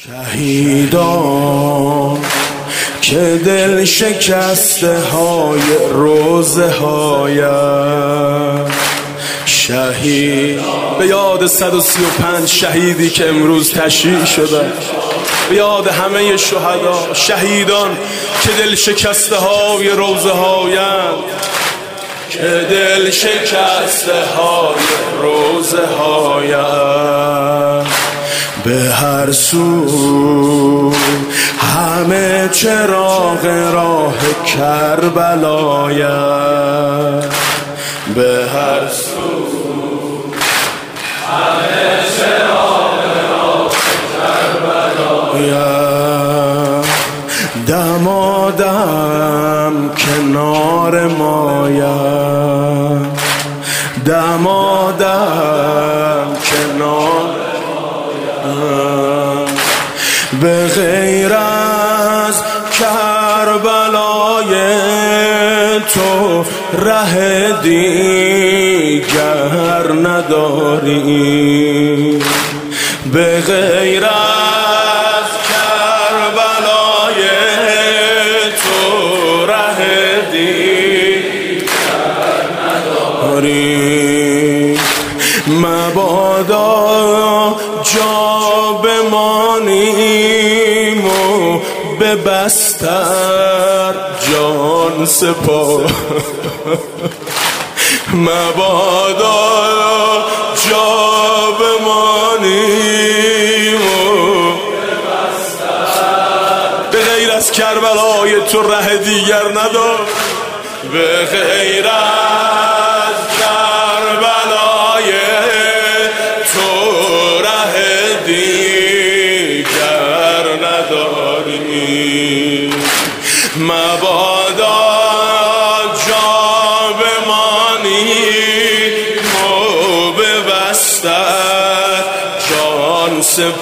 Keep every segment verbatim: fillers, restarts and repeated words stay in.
شهیدان که دل شکسته های روزه هایم، شهید به یاد صد و سی و پنج شهیدی که امروز تشییع شدن، به یاد همه شهدا شهیدان که دل شکسته های روزه هایم، که دل شکسته های روزه هایم. به هر سو همه چراغ راه کربلایم، به هر سو همه چراغ راه کربلایم. دمادم کنار مایم، دمادم کنار به غیر از کربلای تو ره دیگر نداری، به غیر از کربلای تو ره دیگر نداری. مبادا جا بمانیم و به بستر جان سپار، مبادا جا بمانیم و به بستر، به غیر از کربلای تو ره دیگر ندار، به غیر از کربلای تو ره دیگر نداری. مبادا جا بمانیم و به بستر جان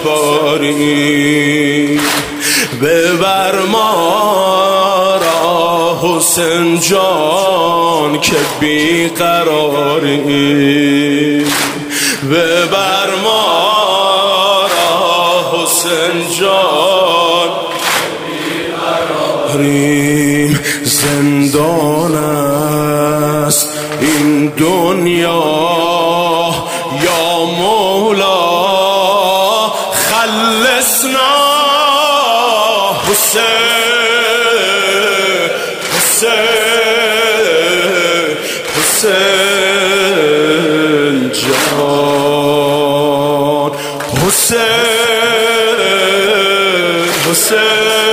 سپاری. ببر ما را حسین جان که بیقراری، ببر ما را حسین جان بیقراری. زندان است این دنیا یا مولا، خلصنا حسین حسین حسین جان، حسین حسین